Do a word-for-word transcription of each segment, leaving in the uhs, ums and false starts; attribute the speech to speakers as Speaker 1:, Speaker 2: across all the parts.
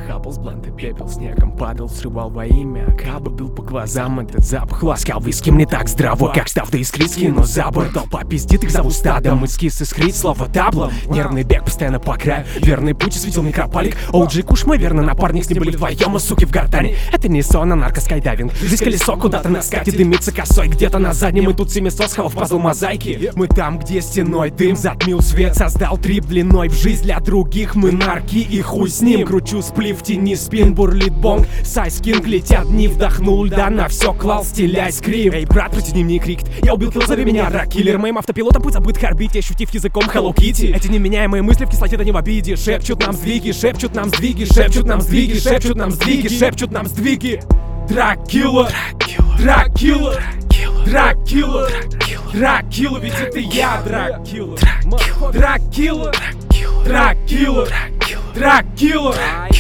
Speaker 1: хапал с бланта пепел, снегом падал, срывал во имя Каба, бил по глазам этот запах, ласкал виски мне так здраво, как став до искриски, но за борт толпа пиздит, их зовут стадом, эскиз искрит, слово таблом, нервный бег постоянно по краю, верный путь осветил микропалик, оуджи Куш, мой верный напарник, с ним были вдвоем, а суки в гортане, это не сон, а наркоскайдайвинг, здесь колесо куда-то на скате дымится косой, где-то на заднем, и тут семейство схавав пазл мозаики, мы там, где стеной дым затмил свет, создал трип длиной в жизнь для других, мы нарки и хуй с ним, кручу сплив в тени спин, бурлит бонг, сайскинг, летят дни, вдохнул льда, на все клал, стиляй скрип. Эй, брат, протяни мне крикт, я убил килл, зови меня рак-киллер, моим автопилотом путь забыт харбить, ощутив языком Hello Kitty. Эти неменяемые мысли в кислоте, да не в обиде, шепчут нам сдвиги, шепчут нам сдвиги, шепчут нам сдвиги, шепчут нам сдвиги, шепчут нам сдвиги. Драккиллер, Драккиллер, Драккиллер, Драккиллер, ведь это я, Драккиллер, Драккиллер, Драккиллер, Драккиллер.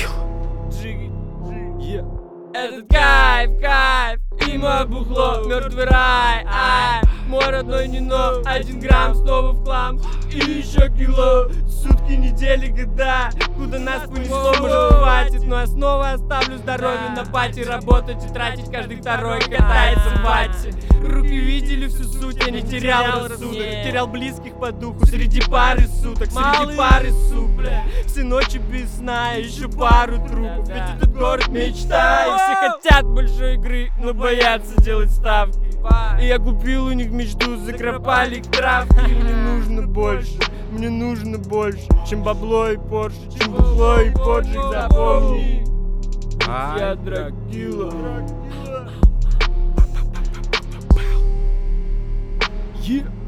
Speaker 2: Этот кайф, кайф, и мое бухло, мертвый рай, ай. Мой родной Нино, один грамм снова в хлам. И еще кило, сутки, недели, года. Куда нас понесло, может хватит. Но я снова оставлю здоровье на пати. Работать и тратить каждый второй катается в вате. Руки видели всю суть, я не терял рассудок. Терял близких по духу среди пары суток. Среди пары суп, бля. Все ночи без сна, еще пару трупов. Ведь этот город мечта. И все хотят большой игры, но боятся делать ставки. И я купил у них мечту, закропали их травки. Мне нужно больше, мне нужно больше, чем бабло и порше, чем бабло и поджиг, запомни. Я Драккиллер.
Speaker 1: Yeah.